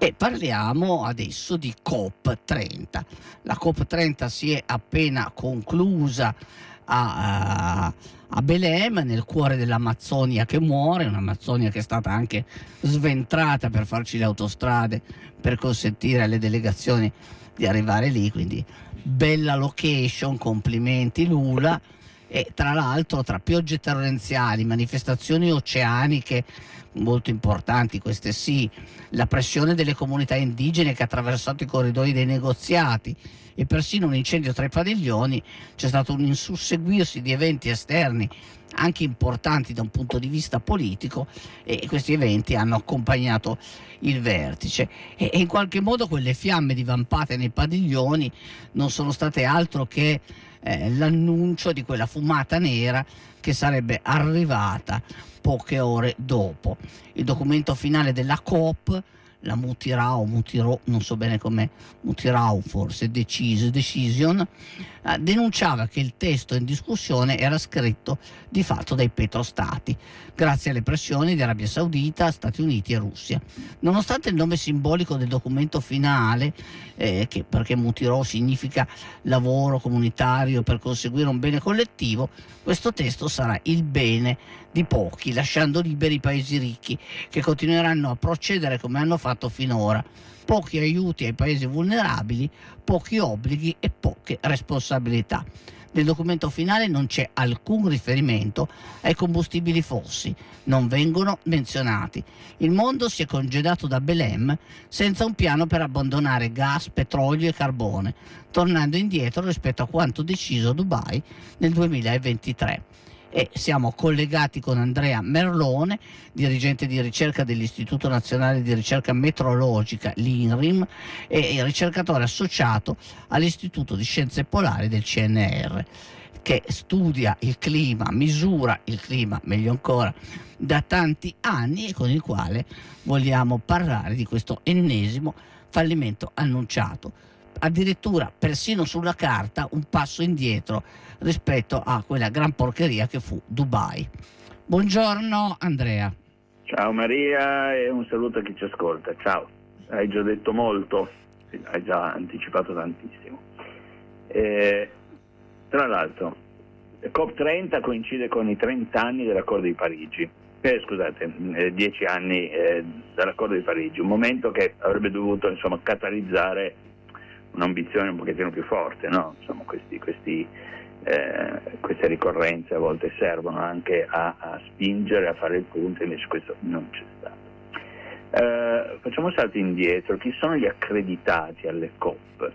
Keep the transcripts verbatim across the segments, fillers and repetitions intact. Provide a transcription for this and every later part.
E parliamo adesso di COP trenta. La COP trenta si è appena conclusa a, a, a Belém, nel cuore dell'Amazzonia che muore, un'Amazzonia che è stata anche sventrata per farci le autostrade, per consentire alle delegazioni di arrivare lì, quindi bella location, complimenti Lula. E tra l'altro, tra piogge torrenziali, manifestazioni oceaniche molto importanti, queste sì, la pressione delle comunità indigene che ha attraversato i corridoi dei negoziati e persino un incendio tra i padiglioni, c'è stato un insusseguirsi di eventi esterni anche importanti da un punto di vista politico, e questi eventi hanno accompagnato il vertice e, e in qualche modo quelle fiamme divampate nei padiglioni non sono state altro che eh, l'annuncio di quella fumata nera che sarebbe arrivata poche ore dopo. Il documento finale della COP, la Mutirao, Mutirò, non so bene com'è, Mutirao forse, Decise, Decision, eh, denunciava che il testo in discussione era scritto di fatto dai petrostati, grazie alle pressioni di Arabia Saudita, Stati Uniti e Russia. Nonostante il nome simbolico del documento finale, eh, che perché Mutirò significa lavoro comunitario per conseguire un bene collettivo, questo testo sarà il bene di pochi, lasciando liberi i paesi ricchi che continueranno a procedere come hanno fatto finora. Pochi aiuti ai paesi vulnerabili, pochi obblighi e poche responsabilità. Nel documento finale non c'è alcun riferimento ai combustibili fossili, non vengono menzionati. Il mondo si è congedato da Belém senza un piano per abbandonare gas, petrolio e carbone, tornando indietro rispetto a quanto deciso a Dubai nel duemilaventitré. E siamo collegati con Andrea Merlone, dirigente di ricerca dell'Istituto Nazionale di Ricerca Meteorologica, l'INRIM, e ricercatore associato all'Istituto di Scienze Polari del C N R, che studia il clima, misura il clima, meglio ancora, da tanti anni, e con il quale vogliamo parlare di questo ennesimo fallimento annunciato. Addirittura persino sulla carta un passo indietro rispetto a quella gran porcheria che fu Dubai. Buongiorno Andrea. Ciao Maria e un saluto a chi ci ascolta. Ciao, hai già detto molto, hai già anticipato tantissimo. Eh, tra l'altro COP trenta coincide con i trenta anni dell'accordo di Parigi, eh, scusate, eh, dieci anni eh, dall'accordo di Parigi, un momento che avrebbe dovuto insomma catalizzare un'ambizione un pochettino più forte, no? Insomma, questi, questi, eh, queste ricorrenze a volte servono anche a, a spingere, a fare il punto, invece questo non c'è stato. Eh, facciamo un salto indietro. Chi sono gli accreditati alle COP?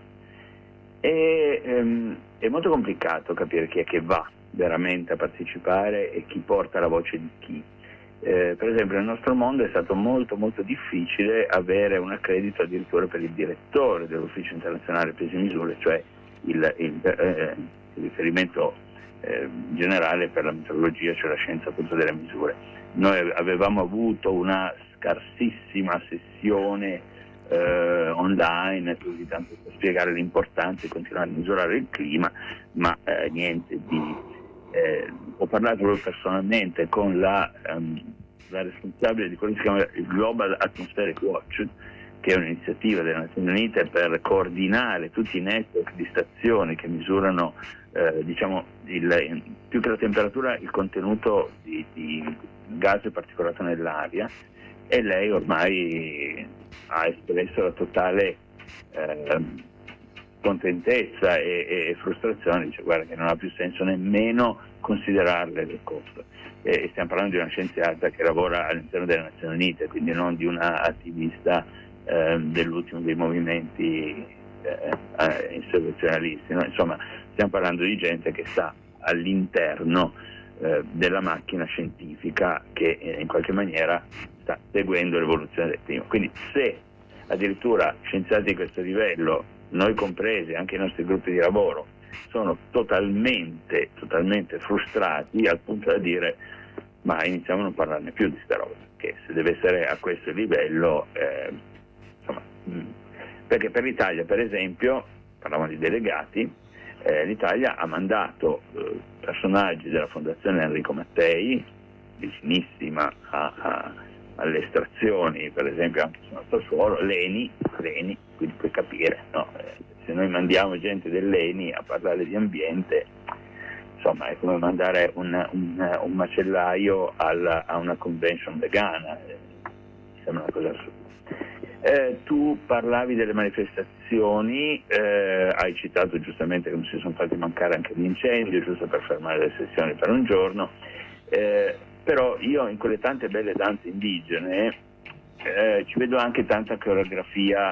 E, ehm, è molto complicato capire chi è che va veramente a partecipare e chi porta la voce di chi. Eh, per esempio nel nostro mondo è stato molto molto difficile avere un accredito addirittura per il direttore dell'Ufficio Internazionale Pesi e Misure, cioè il, il, eh, il riferimento eh, generale per la meteorologia, cioè la scienza appunto delle misure. Noi avevamo avuto una scarsissima sessione eh, online, così tanto per spiegare l'importanza di continuare a misurare il clima, ma eh, niente di... Eh, ho parlato proprio personalmente con la, um, la responsabile di quello che si chiama il Global Atmospheric Watch, che è un'iniziativa delle Nazioni Unite per coordinare tutti i network di stazioni che misurano eh, diciamo il, più che la temperatura, il contenuto di, di gas particolato nell'aria, e lei ormai ha espresso la totale eh, contentezza e, e frustrazione, dice guarda che non ha più senso nemmeno considerarle le COP. E stiamo parlando di una scienziata che lavora all'interno delle Nazioni Unite, quindi non di una attivista eh, dell'ultimo dei movimenti eh, insurrezionalisti, no? Insomma, stiamo parlando di gente che sta all'interno eh, della macchina scientifica che eh, in qualche maniera sta seguendo l'evoluzione del clima. Quindi se addirittura scienziati di questo livello, noi compresi, anche i nostri gruppi di lavoro, sono totalmente, totalmente frustrati al punto da dire ma iniziamo a non parlarne più di sta roba, perché se deve essere a questo livello, eh, insomma, mh. perché per l'Italia, per esempio, parlavamo di delegati, eh, l'Italia ha mandato eh, personaggi della Fondazione Enrico Mattei, vicinissima a, a, alle delle estrazioni, per esempio anche sul nostro suolo, l'ENI, l'ENI, quindi puoi capire, no? Eh, se noi mandiamo gente dell'ENI a parlare di ambiente, insomma è come mandare un, un, un macellaio alla, a una convention vegana, eh, sembra una cosa assurda. Eh, tu parlavi delle manifestazioni, eh, hai citato giustamente che non si sono fatti mancare anche gli incendi, giusto per fermare le sessioni per un giorno, eh, però io in quelle tante belle danze indigene eh, ci vedo anche tanta coreografia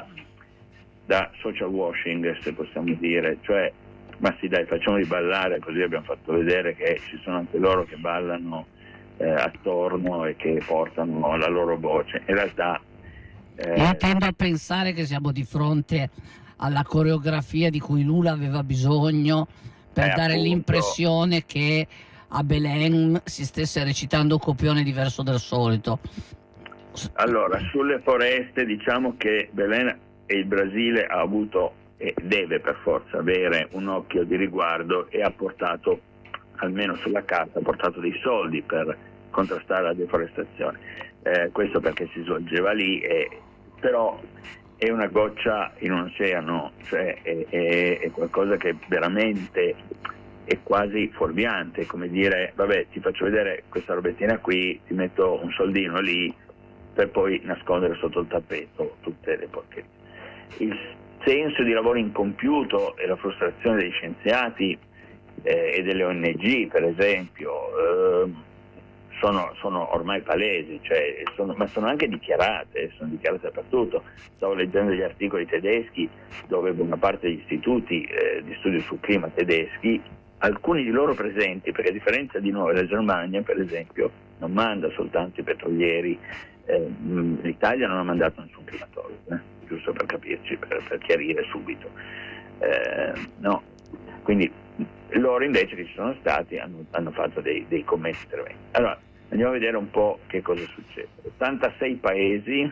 da social washing, se possiamo dire, cioè ma sì dai, facciamoli ballare, così abbiamo fatto vedere che ci sono anche loro che ballano eh, attorno e che portano la loro voce. In realtà Eh, Io tendo a pensare che siamo di fronte alla coreografia di cui Lula aveva bisogno per eh, dare appunto. l'impressione che a Belém si stesse recitando un copione diverso del solito. Allora, sulle foreste diciamo che Belém e il Brasile ha avuto e deve per forza avere un occhio di riguardo e ha portato, almeno sulla carta, ha portato dei soldi per contrastare la deforestazione. Eh, questo perché si svolgeva lì, e, però è una goccia in un oceano, cioè è, è, è qualcosa che veramente è quasi fuorviante, come dire vabbè ti faccio vedere questa robettina qui, ti metto un soldino lì per poi nascondere sotto il tappeto tutte le porcherie. Il senso di lavoro incompiuto e la frustrazione degli scienziati eh, e delle O N G per esempio eh, Sono, sono ormai palesi, cioè sono, ma sono anche dichiarate, sono dichiarate dappertutto. Stavo leggendo gli articoli tedeschi dove buona parte degli istituti eh, di studio sul clima tedeschi, alcuni di loro presenti, perché a differenza di noi la Germania per esempio non manda soltanto i petrolieri, eh, l'Italia non ha mandato nessun climatologo, eh, giusto per capirci, per, per chiarire subito. Eh, no, quindi loro invece che ci sono stati hanno, hanno fatto dei, dei commenti interventi. Allora andiamo a vedere un po' che cosa succede. ottantasei paesi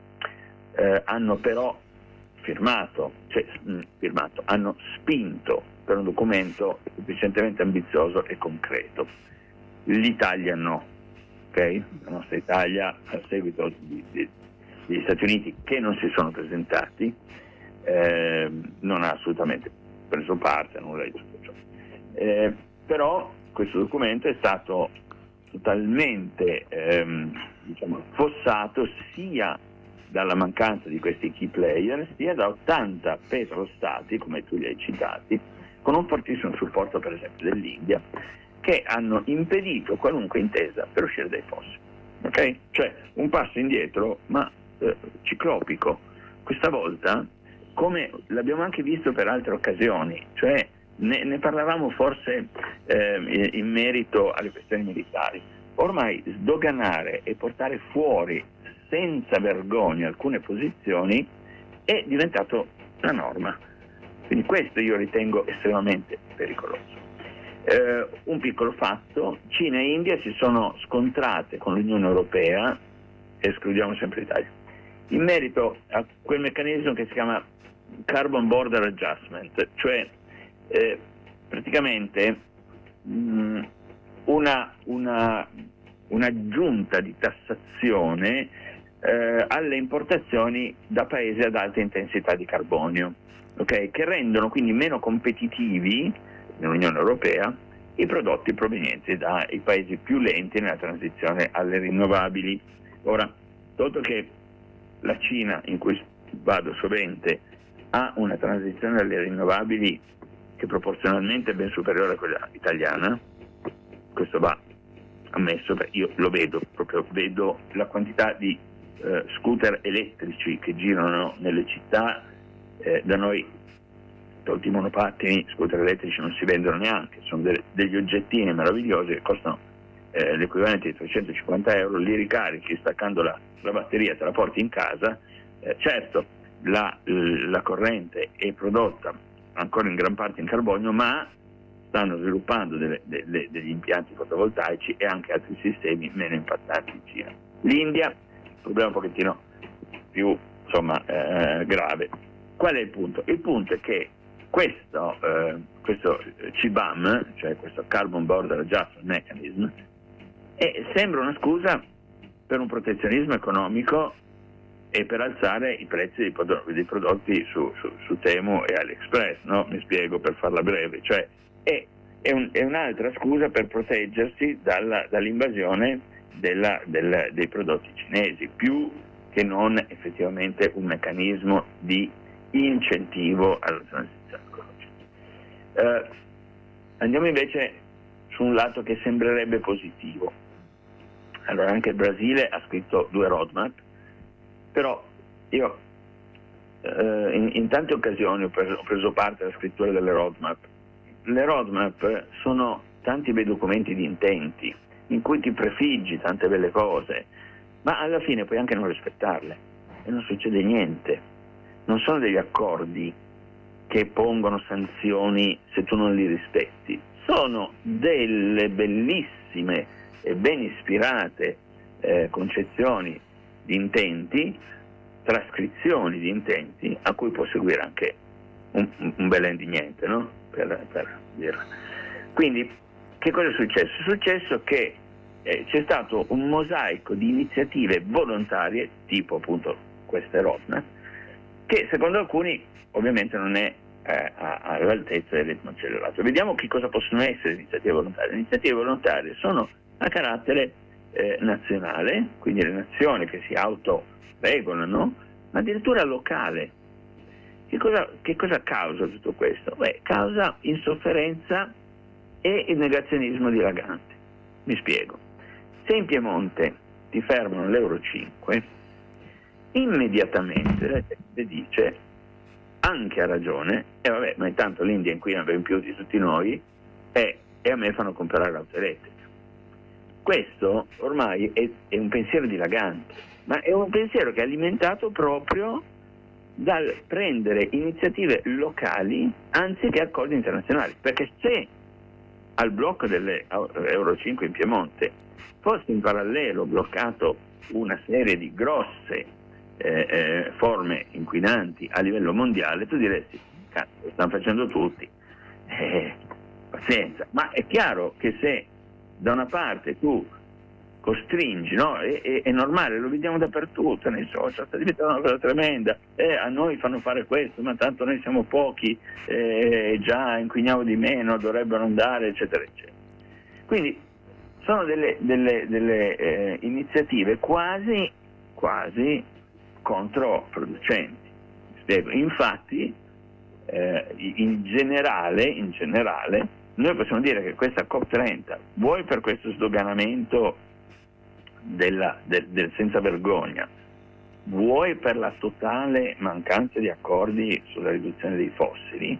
eh, hanno però firmato, cioè mh, firmato, hanno spinto per un documento sufficientemente ambizioso e concreto. L'Italia no, ok? La nostra Italia, a seguito di, di, degli Stati Uniti che non si sono presentati, eh, non ha assolutamente preso parte a nulla di tutto ciò. Eh, però questo documento è stato totalmente ehm, diciamo, affossato sia dalla mancanza di questi key player sia da ottanta petrostati, come tu li hai citati, con un fortissimo supporto per esempio dell'India, che hanno impedito qualunque intesa per uscire dai fossi. Okay? Cioè un passo indietro ma eh, ciclopico. Questa volta, come l'abbiamo anche visto per altre occasioni, cioè ne, ne parlavamo forse eh, in merito alle questioni militari, ormai sdoganare e portare fuori senza vergogna alcune posizioni è diventato la norma. Quindi questo io ritengo estremamente pericoloso. Eh, un piccolo fatto: Cina e India si sono scontrate con l'Unione Europea, escludiamo sempre l'Italia, in merito a quel meccanismo che si chiama Carbon Border Adjustment, cioè eh, praticamente mh, una, una, un'aggiunta di tassazione eh, alle importazioni da paesi ad alta intensità di carbonio, okay? Che rendono quindi meno competitivi nell'Unione Europea i prodotti provenienti dai paesi più lenti nella transizione alle rinnovabili. Ora, tolto che la Cina, in cui vado sovente, ha una transizione alle rinnovabili che proporzionalmente è ben superiore a quella italiana, questo va ammesso, perché io lo vedo, proprio vedo la quantità di eh, scooter elettrici che girano nelle città, eh, da noi tolti i monopattini, scooter elettrici non si vendono neanche, sono de- degli oggettini meravigliosi che costano eh, l'equivalente di trecentocinquanta euro, li ricarichi staccando la, la batteria, te la porti in casa, eh, certo la, la corrente è prodotta ancora in gran parte in carbonio, ma stanno sviluppando delle, delle, degli impianti fotovoltaici e anche altri sistemi meno impattanti in Cina. L'India, il problema un pochettino più insomma eh, grave. Qual è il punto? Il punto è che questo, eh, questo C B A M, cioè questo Carbon Border Adjustment Mechanism, è, sembra una scusa per un protezionismo economico e per alzare i prezzi dei, prodotti, dei prodotti su, su, su Temu e AliExpress, no? Mi spiego per farla breve, cioè è, è, un, è un'altra scusa per proteggersi dalla, dall'invasione della, del, dei prodotti cinesi, più che non effettivamente un meccanismo di incentivo alla transizione ecologica. Eh, andiamo invece su un lato che sembrerebbe positivo. Allora, anche il Brasile ha scritto due roadmap, però io eh, in, in tante occasioni ho preso, ho preso parte alla scrittura delle roadmap. Le roadmap sono tanti bei documenti di intenti in cui ti prefiggi tante belle cose, ma alla fine puoi anche non rispettarle e non succede niente. Non sono degli accordi che pongono sanzioni se tu non li rispetti, sono delle bellissime e ben ispirate eh, concezioni di intenti, trascrizioni di intenti a cui può seguire anche un, un bel endiniente, no? Per, per dirla. Quindi che cosa è successo? È successo che eh, c'è stato un mosaico di iniziative volontarie, tipo appunto queste roadmap, che secondo alcuni ovviamente non è eh, all'altezza del ritmo accelerato. Vediamo che cosa possono essere iniziative volontarie. Le iniziative volontarie sono a carattere eh, nazionale, quindi le nazioni che si autoregolano, ma addirittura locale. Che cosa, che cosa causa tutto questo? Beh, causa insofferenza e il negazionismo dilagante. Mi spiego. Se in Piemonte ti fermano l'Euro cinque, immediatamente la gente dice, anche a ragione, e eh vabbè, ma intanto l'India inquina ben più di tutti noi, e, e a me fanno comprare l'auto elettrica. Questo ormai è, è un pensiero dilagante, ma è un pensiero che è alimentato proprio dal prendere iniziative locali anziché accordi internazionali, perché se al blocco delle Euro cinque in Piemonte fosse in parallelo bloccato una serie di grosse eh, eh, forme inquinanti a livello mondiale, tu diresti, cazzo, lo stanno facendo tutti, eh, pazienza. Ma è chiaro che se da una parte tu costringi, no? È, è, è normale, lo vediamo dappertutto nei social, sta diventando una cosa tremenda, eh, a noi fanno fare questo, ma tanto noi siamo pochi, eh, già inquiniamo di meno, dovrebbero andare, eccetera, eccetera. Quindi sono delle, delle, delle eh, iniziative quasi, quasi controproducenti. Spiego. Infatti, eh, in generale, in generale, noi possiamo dire che questa COP trenta, vuoi per questo sdoganamento Della, del, del senza vergogna, vuoi per la totale mancanza di accordi sulla riduzione dei fossili,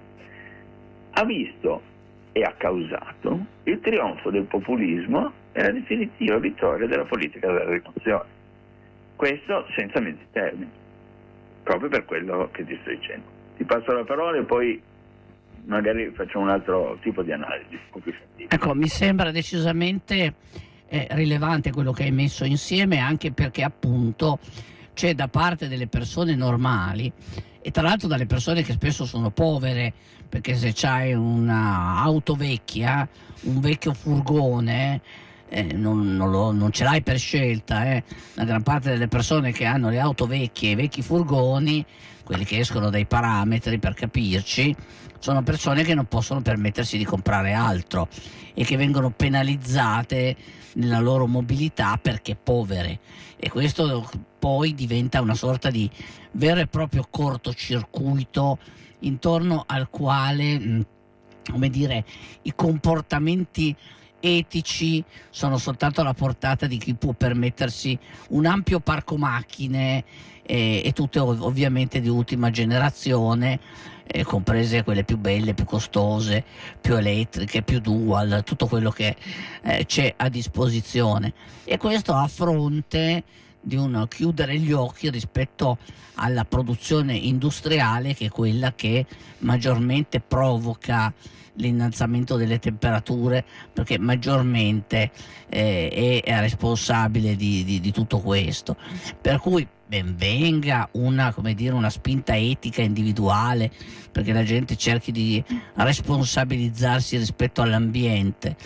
ha visto e ha causato il trionfo del populismo e la definitiva vittoria della politica della rimozione. Questo senza mezzi termini, proprio per quello che ti sto dicendo. Ti passo la parola e poi magari facciamo un altro tipo di analisi un po' più scientifica. Ecco, mi sembra decisamente è rilevante quello che hai messo insieme, anche perché appunto c'è da parte delle persone normali e tra l'altro dalle persone che spesso sono povere, perché se c'hai un'auto vecchia, un vecchio furgone, eh, non, non, lo, non ce l'hai per scelta, eh. La gran parte delle persone che hanno le auto vecchie e i vecchi furgoni, quelli che escono dai parametri per capirci, sono persone che non possono permettersi di comprare altro e che vengono penalizzate nella loro mobilità perché povere, e questo poi diventa una sorta di vero e proprio cortocircuito intorno al quale, come dire, i comportamenti etici sono soltanto alla portata di chi può permettersi un ampio parco macchine e, e tutte ov- ovviamente di ultima generazione, eh, comprese quelle più belle, più costose, più elettriche, più dual, tutto quello che eh, c'è a disposizione, e questo a fronte di un chiudere gli occhi rispetto alla produzione industriale, che è quella che maggiormente provoca l'innalzamento delle temperature, perché maggiormente eh, è responsabile di, di, di tutto questo. Per cui ben venga una, come dire, una spinta etica individuale, perché la gente cerchi di responsabilizzarsi rispetto all'ambiente,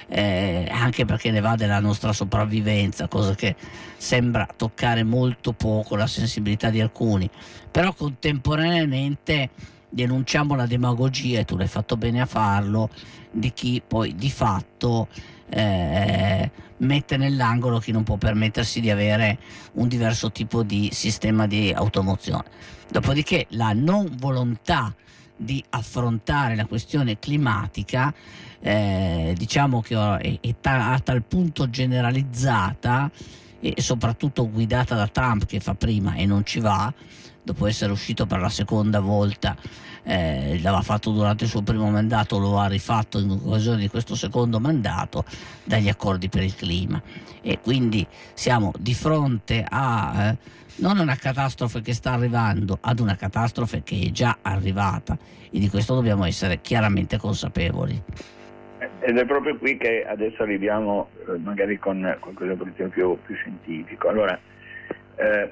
eh, anche perché ne va della nostra sopravvivenza, cosa che sembra toccare molto poco la sensibilità di alcuni, però contemporaneamente denunciamo la demagogia, e tu l'hai fatto bene a farlo, di chi poi di fatto eh, mette nell'angolo chi non può permettersi di avere un diverso tipo di sistema di automozione. Dopodiché la non volontà di affrontare la questione climatica eh, diciamo che è, è ta- a tal punto generalizzata e soprattutto guidata da Trump, che fa prima e non ci va, dopo essere uscito per la seconda volta, eh, l'aveva fatto durante il suo primo mandato, lo ha rifatto in occasione di questo secondo mandato, dagli accordi per il clima. E quindi siamo di fronte a eh, non una catastrofe che sta arrivando, ad una catastrofe che è già arrivata, e di questo dobbiamo essere chiaramente consapevoli. Ed è proprio qui che adesso arriviamo eh, magari con qualcosa più, più scientifico. Allora, eh,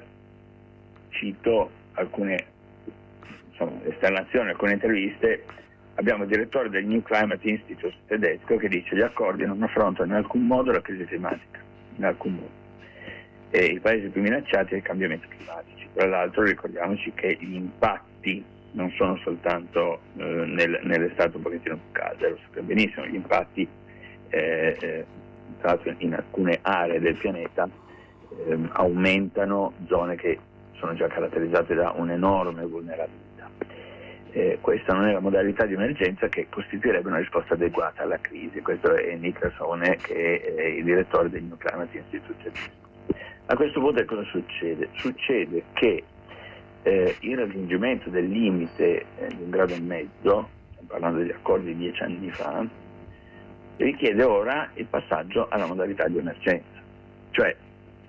cito alcune insomma, esternazioni, alcune interviste. Abbiamo il direttore del New Climate Institute tedesco che dice: gli accordi non affrontano in alcun modo la crisi climatica, in alcun modo. E i paesi più minacciati dai cambiamenti climatici. Tra l'altro ricordiamoci che gli impatti non sono soltanto eh, nel, nell'estate un pochettino più calde, lo sappiamo benissimo, gli impatti eh, eh, tra l'altro in alcune aree del pianeta eh, aumentano zone che sono già caratterizzate da un'enorme vulnerabilità. Eh, questa non è la modalità di emergenza che costituirebbe una risposta adeguata alla crisi. Questo è Nicholson, che è il direttore del New Climate Institute. A questo punto cosa succede? Succede che eh, il raggiungimento del limite eh, di un grado e mezzo, parlando degli accordi di dieci anni fa, richiede ora il passaggio alla modalità di emergenza. Cioè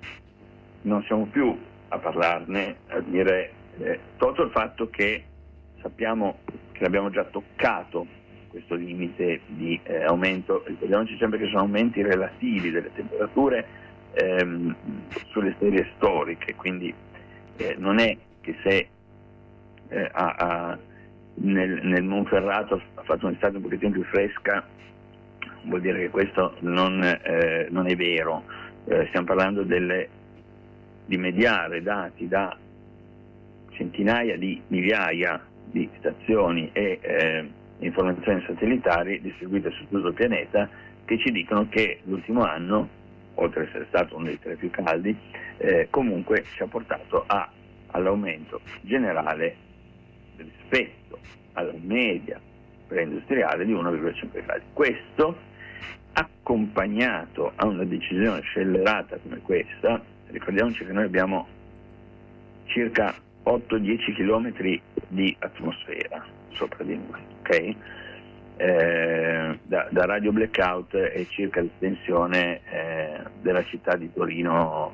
non siamo più a parlarne, a dire, eh, tolto il fatto che sappiamo che abbiamo già toccato questo limite di eh, aumento, ricordiamoci sempre che sono aumenti relativi delle temperature ehm, sulle serie storiche, quindi eh, non è che se eh, a, a, nel, nel Monferrato ha fatto un'estate un pochettino più fresca, vuol dire che questo non, eh, non è vero. Eh, stiamo parlando delle, di mediare dati da centinaia di migliaia di stazioni e eh, informazioni satellitari distribuite su tutto il pianeta, che ci dicono che l'ultimo anno, oltre ad essere stato uno dei tre più caldi, eh, comunque ci ha portato a, all'aumento generale rispetto alla media preindustriale di uno virgola cinque gradi. Questo accompagnato a una decisione scellerata come questa, ricordiamoci che noi abbiamo circa otto dieci chilometri di atmosfera sopra di noi, ok? Eh, da, da Radio Blackout è circa l'estensione eh, della città di Torino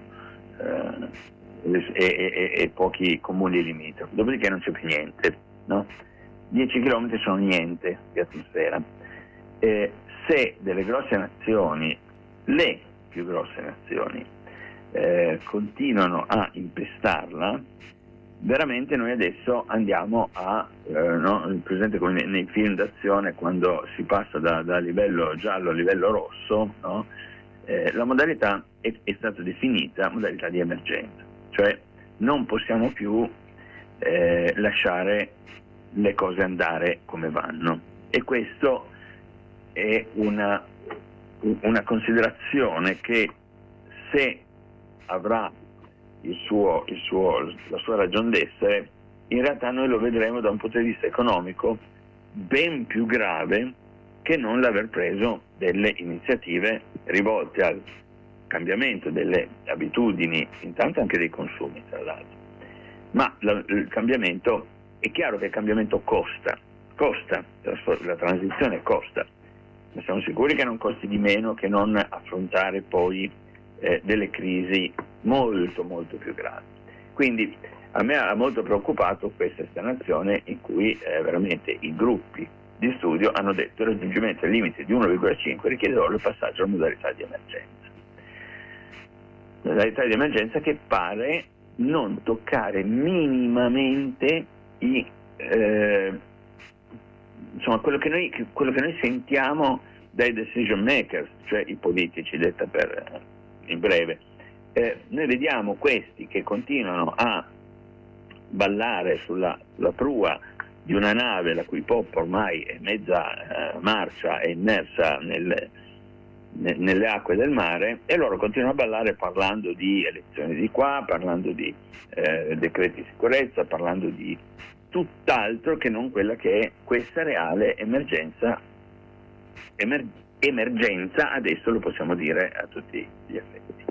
eh, e, e, e pochi comuni limitrofi, dopodiché non c'è più niente, no? dieci chilometri sono niente di atmosfera. Eh, se delle grosse nazioni, le più grosse nazioni, eh, continuano a impestarla, veramente noi adesso andiamo a, eh, no, presente come nei, nei film d'azione quando si passa da, da livello giallo a livello rosso, no? eh, la modalità è, è stata definita modalità di emergenza, cioè non possiamo più eh, lasciare le cose andare come vanno, e questo è una, una considerazione che, se avrà il suo, il suo, la sua ragion d'essere, in realtà noi lo vedremo da un punto di vista economico ben più grave che non l'aver preso delle iniziative rivolte al cambiamento delle abitudini, intanto anche dei consumi tra l'altro. Ma la, il cambiamento, è chiaro che il cambiamento costa, costa, la, la transizione costa, ma siamo sicuri che non costi di meno che non affrontare poi eh, delle crisi molto molto più gravi. Quindi a me ha molto preoccupato questa esternazione in cui eh, veramente i gruppi di studio hanno detto che il raggiungimento del limite di uno virgola cinque richiede ora il passaggio alla modalità di emergenza. Modalità di emergenza che pare non toccare minimamente i, eh, insomma, quello che noi, quello che noi sentiamo dai decision makers, cioè i politici, detta per in breve. Eh, noi vediamo questi che continuano a ballare sulla, sulla prua di una nave la cui poppa ormai è mezza eh, marcia e immersa nel, ne, nelle acque del mare, e loro continuano a ballare parlando di elezioni di qua, parlando di eh, decreti di sicurezza, parlando di tutt'altro che non quella che è questa reale emergenza. Emer- emergenza adesso lo possiamo dire a tutti gli effetti.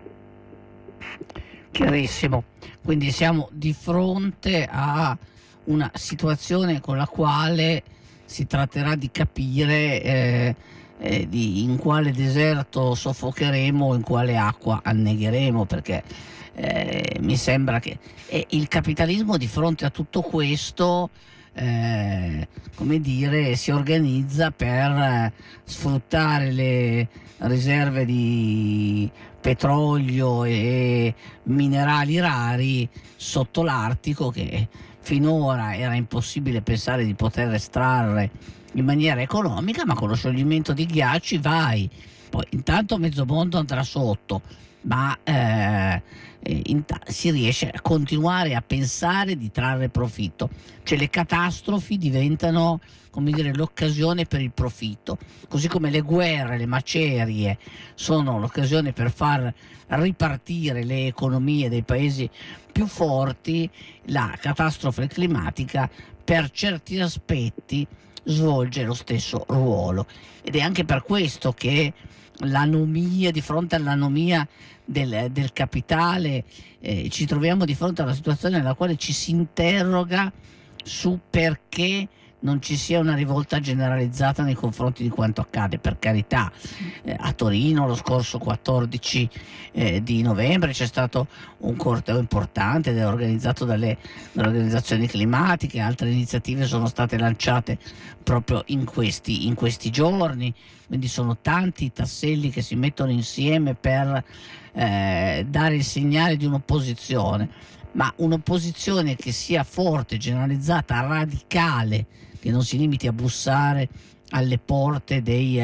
Chiarissimo, quindi siamo di fronte a una situazione con la quale si tratterà di capire eh, eh, di in quale deserto soffocheremo, in quale acqua annegheremo, perché eh, mi sembra che eh, il capitalismo di fronte a tutto questo eh, come dire, si organizza per eh, sfruttare le riserve di petrolio e minerali rari sotto l'Artico, che finora era impossibile pensare di poter estrarre in maniera economica, ma con lo scioglimento di ghiacci vai, poi intanto mezzo mondo andrà sotto, ma eh, in, si riesce a continuare a pensare di trarre profitto, cioè le catastrofi diventano, come dire, l'occasione per il profitto, così come le guerre, le macerie sono l'occasione per far ripartire le economie dei paesi più forti. La catastrofe climatica per certi aspetti svolge lo stesso ruolo, ed è anche per questo che l'anomia, di fronte all'anomia del, del capitale, eh, ci troviamo di fronte a una situazione nella quale ci si interroga su perché non ci sia una rivolta generalizzata nei confronti di quanto accade. Per carità, eh, a Torino lo scorso quattordici eh, di novembre c'è stato un corteo importante ed è organizzato dalle, dalle organizzazioni climatiche, altre iniziative sono state lanciate proprio in questi, in questi giorni, quindi sono tanti i tasselli che si mettono insieme per eh, dare il segnale di un'opposizione, ma un'opposizione che sia forte, generalizzata, radicale, che non si limiti a bussare alle porte dei,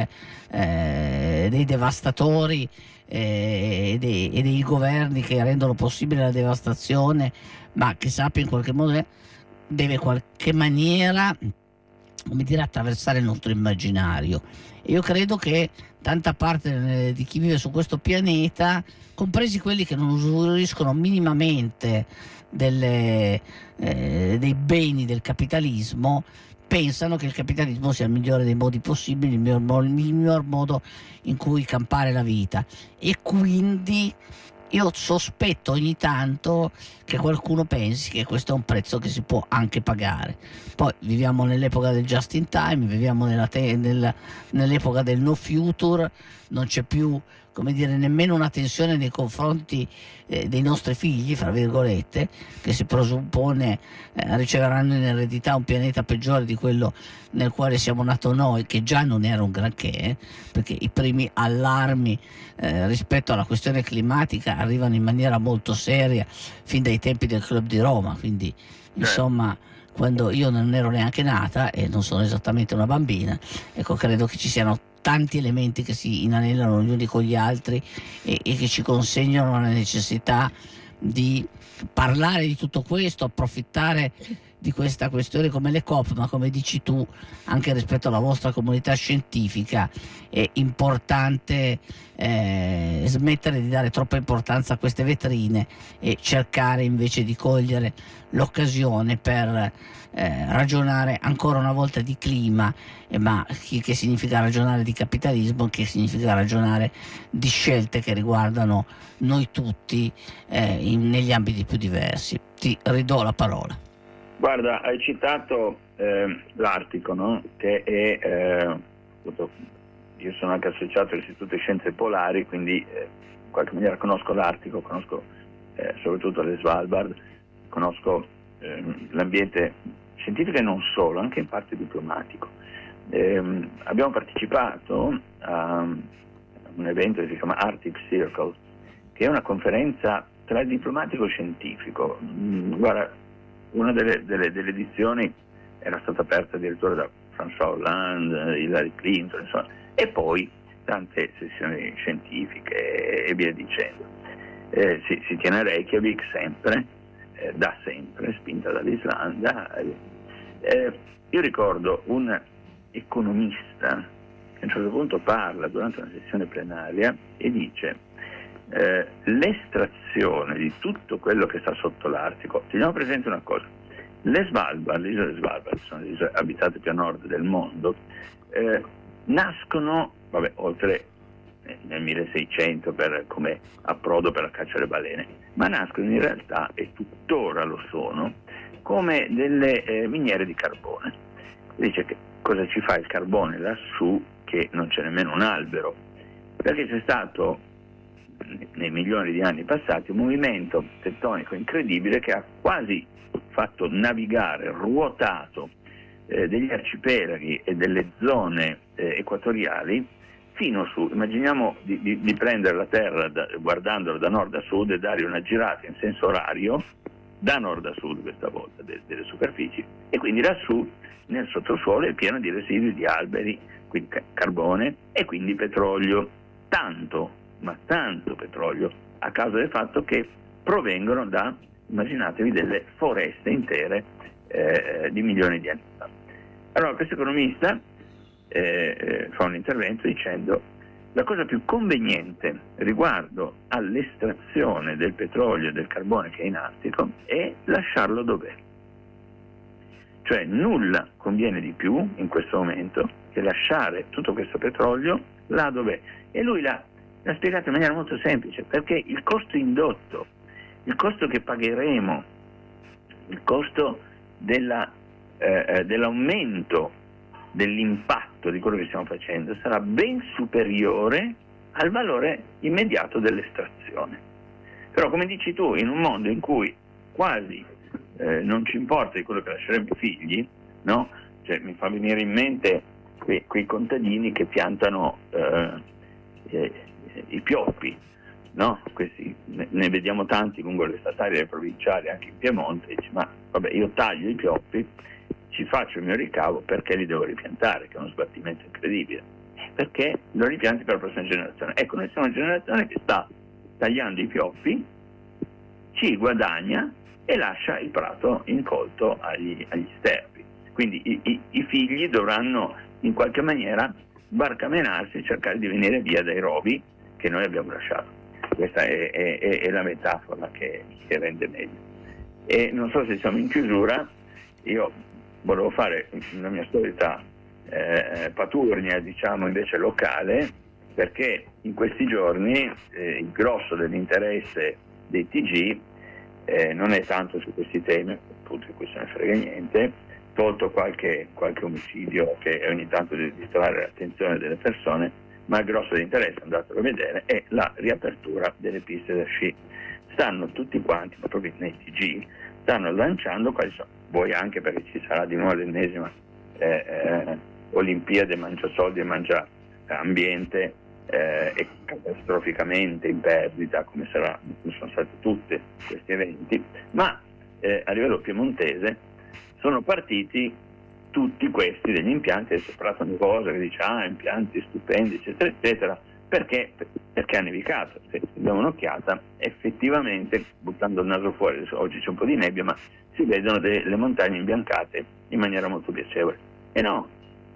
eh, dei devastatori eh, e, dei, e dei governi che rendono possibile la devastazione, ma che sappia in qualche modo, deve in qualche maniera, come dire, attraversare il nostro immaginario. E io credo che tanta parte di chi vive su questo pianeta, compresi quelli che non usufruiscono minimamente delle, eh, dei beni del capitalismo, pensano che il capitalismo sia il migliore dei modi possibili, il miglior, il miglior modo in cui campare la vita, e quindi io sospetto ogni tanto che qualcuno pensi che questo è un prezzo che si può anche pagare. Poi viviamo nell'epoca del just in time, viviamo nella te- nel, nell'epoca del no future, non c'è più, come dire, nemmeno una tensione nei confronti eh, dei nostri figli, fra virgolette, che si presuppone eh, riceveranno in eredità un pianeta peggiore di quello nel quale siamo nati noi, che già non era un granché, eh, perché i primi allarmi eh, rispetto alla questione climatica arrivano in maniera molto seria fin dai tempi del Club di Roma, quindi insomma quando io non ero neanche nata e non sono esattamente una bambina, ecco, credo che ci siano tanti elementi che si inanellano gli uni con gli altri e, e che ci consegnano la necessità di parlare di tutto questo, approfittare di questa questione come le COP, ma come dici tu anche rispetto alla vostra comunità scientifica è importante eh, smettere di dare troppa importanza a queste vetrine e cercare invece di cogliere l'occasione per eh, ragionare ancora una volta di clima, eh, ma che, che significa ragionare di capitalismo, che significa ragionare di scelte che riguardano noi tutti eh, in, negli ambiti più diversi. Ti ridò la parola. Guarda, hai citato eh, l'Artico, no? Che è, eh, io sono anche associato all'Istituto di Scienze Polari, quindi eh, in qualche maniera conosco l'Artico, conosco eh, soprattutto le Svalbard, conosco eh, l'ambiente scientifico e non solo, anche in parte diplomatico. Eh, abbiamo partecipato a un evento che si chiama Arctic Circle, che è una conferenza tra il diplomatico e il scientifico. Guarda, una delle, delle, delle edizioni era stata aperta addirittura da François Hollande, Hillary Clinton, insomma, e poi tante sessioni scientifiche e via dicendo. Eh, si, si tiene a Reykjavik sempre, eh, da sempre, spinta dall'Islanda. Eh, io ricordo un economista che a un certo punto parla durante una sessione plenaria e dice eh, l'estrazione di tutto quello che sta sotto l'Artico. Teniamo presente una cosa: le Svalbard, le isole Svalbard, sono le isole abitate più a nord del mondo, eh, nascono, vabbè, oltre eh, nel milleseicento per, come approdo per la caccia alle balene, ma nascono in realtà, e tuttora lo sono, come delle eh, miniere di carbone. Dice che cosa ci fa il carbone lassù, che non c'è nemmeno un albero? Perché c'è stato nei milioni di anni passati un movimento tettonico incredibile che ha quasi fatto navigare, ruotato eh, degli arcipelaghi e delle zone eh, equatoriali fino su. Immaginiamo di, di, di prendere la Terra da, guardandolo da nord a sud e dare una girata in senso orario da nord a sud questa volta de, delle superfici, e quindi lassù nel sottosuolo è pieno di residui di alberi, quindi ca- carbone e quindi petrolio, tanto, ma tanto petrolio, a causa del fatto che provengono da, immaginatevi, delle foreste intere eh, di milioni di anni fa. Allora questo economista eh, eh, fa un intervento dicendo: la cosa più conveniente riguardo all'estrazione del petrolio e del carbone che è in Artico è lasciarlo dov'è. Cioè nulla conviene di più in questo momento che lasciare tutto questo petrolio là dov'è. E lui l'ha, l'ha spiegato in maniera molto semplice, perché il costo indotto, il costo che pagheremo, il costo della, eh, dell'aumento dell'impatto di quello che stiamo facendo sarà ben superiore al valore immediato dell'estrazione. Però, come dici tu, in un mondo in cui quasi eh, non ci importa di quello che lasceremo ai figli, no? Cioè, mi fa venire in mente quei, quei contadini che piantano eh, eh, i pioppi, no? Questi, ne, ne vediamo tanti lungo le statali e le provinciali, anche in Piemonte. Dici, ma vabbè, io taglio i pioppi, ci faccio il mio ricavo, perché li devo ripiantare, che è uno sbattimento incredibile, perché lo ripianti per la prossima generazione. Ecco, noi siamo una generazione che sta tagliando i pioppi, ci guadagna e lascia il prato incolto agli, agli sterpi. Quindi i, i, i figli dovranno in qualche maniera barcamenarsi e cercare di venire via dai rovi che noi abbiamo lasciato. Questa è, è, è la metafora che, che rende meglio. E non so se siamo in chiusura, io volevo fare la mia solita eh, paturnia, diciamo, invece locale, perché in questi giorni eh, il grosso dell'interesse dei T G eh, non è tanto su questi temi, appunto di cui se ne frega niente, tolto qualche, qualche omicidio che ogni tanto deve distrarre l'attenzione delle persone, ma il grosso dell'interesse, andatelo a vedere, è la riapertura delle piste da sci. Stanno tutti quanti, ma proprio nei T G, stanno lanciando quali sono, voi anche, perché ci sarà di nuovo l'ennesima eh, eh, Olimpiade mangia soldi e mangia ambiente, eh, e catastroficamente in perdita, come sarà, come sono stati tutti questi eventi, ma eh, a livello piemontese sono partiti tutti questi degli impianti. Adesso parlano di cose che dice ah impianti stupendi eccetera eccetera, perché perché ha nevicato. Se diamo un'occhiata, effettivamente, buttando il naso fuori, adesso oggi c'è un po' di nebbia, ma si vedono delle montagne imbiancate in maniera molto piacevole. E no,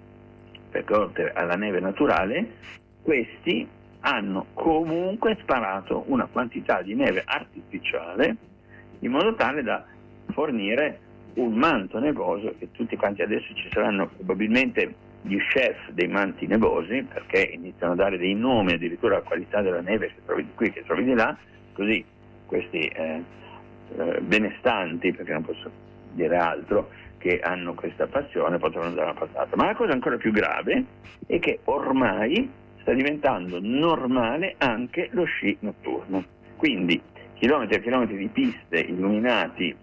perché oltre alla neve naturale questi hanno comunque sparato una quantità di neve artificiale in modo tale da fornire un manto nevoso, che tutti quanti adesso ci saranno probabilmente gli chef dei manti nevosi, perché iniziano a dare dei nomi addirittura alla qualità della neve che trovi di qui, che trovi di là, così questi eh, eh, benestanti, perché non posso dire altro, che hanno questa passione potranno dare una patata. Ma la cosa ancora più grave è che ormai sta diventando normale anche lo sci notturno, quindi chilometri e chilometri di piste illuminati,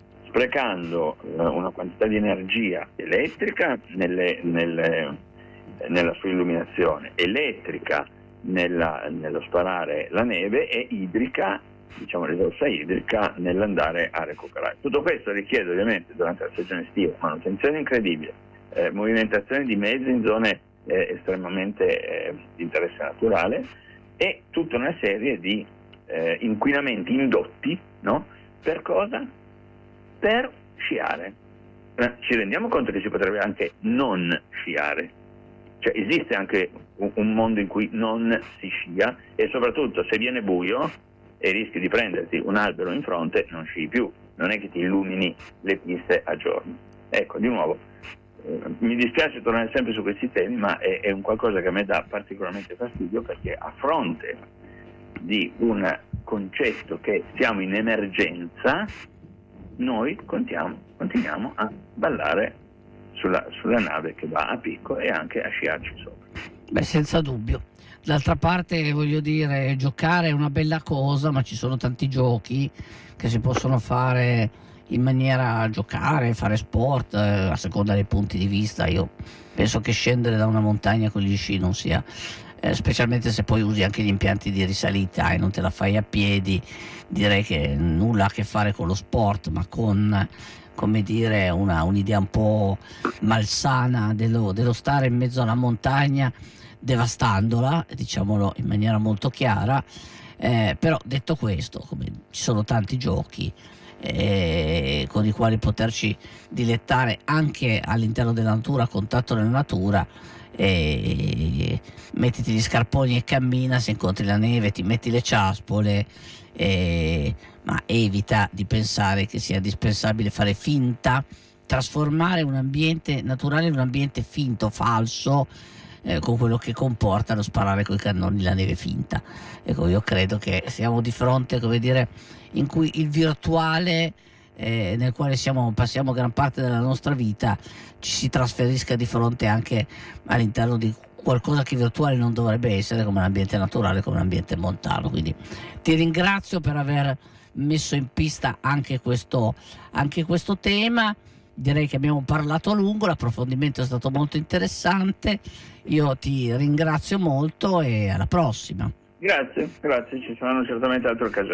sprecando uh, una quantità di energia elettrica nelle, nelle, nella sua illuminazione, elettrica nella, nello sparare la neve, e idrica, diciamo risorsa idrica, nell'andare a recuperare. Tutto questo richiede ovviamente durante la stagione estiva manutenzione incredibile, eh, movimentazione di mezzi in zone eh, estremamente eh, di interesse naturale, e tutta una serie di eh, inquinamenti indotti, no? Per cosa? Per sciare. Eh, ci rendiamo conto che si potrebbe anche non sciare, cioè esiste anche un, un mondo in cui non si scia, e soprattutto se viene buio e rischi di prenderti un albero in fronte, non scii più, non è che ti illumini le piste a giorno. Ecco, di nuovo, eh, mi dispiace tornare sempre su questi temi, ma è, è un qualcosa che a me dà particolarmente fastidio, perché a fronte di un concetto che siamo in emergenza, noi contiamo, continuiamo a ballare sulla, sulla nave che va a picco e anche a sciarci sopra. Beh, senza dubbio. D'altra parte, voglio dire, giocare è una bella cosa, ma ci sono tanti giochi che si possono fare in maniera giocare, fare sport, eh, a seconda dei punti di vista. Io penso che scendere da una montagna con gli sci non sia, eh, specialmente se poi usi anche gli impianti di risalita e non te la fai a piedi, direi che nulla a che fare con lo sport, ma con, come dire, una, un'idea un po' malsana dello, dello stare in mezzo alla montagna, devastandola, diciamolo in maniera molto chiara. Eh, però detto questo, come ci sono tanti giochi eh, con i quali poterci dilettare anche all'interno della natura, a contatto della natura, eh, mettiti gli scarponi e cammina, se incontri la neve ti metti le ciaspole, eh, ma evita di pensare che sia indispensabile fare finta, trasformare un ambiente naturale in un ambiente finto, falso, Eh, con quello che comporta lo sparare coi cannoni la neve finta. Ecco, io credo che siamo di fronte, come dire, in cui il virtuale, eh, nel quale siamo, passiamo gran parte della nostra vita, ci si trasferisca di fronte anche all'interno di qualcosa che virtuale non dovrebbe essere, come l'ambiente naturale, come l'ambiente montano. Quindi ti ringrazio per aver messo in pista anche questo, anche questo tema. Direi che abbiamo parlato a lungo, l'approfondimento è stato molto interessante. Io ti ringrazio molto e alla prossima. Grazie, grazie, ci saranno certamente altre occasioni.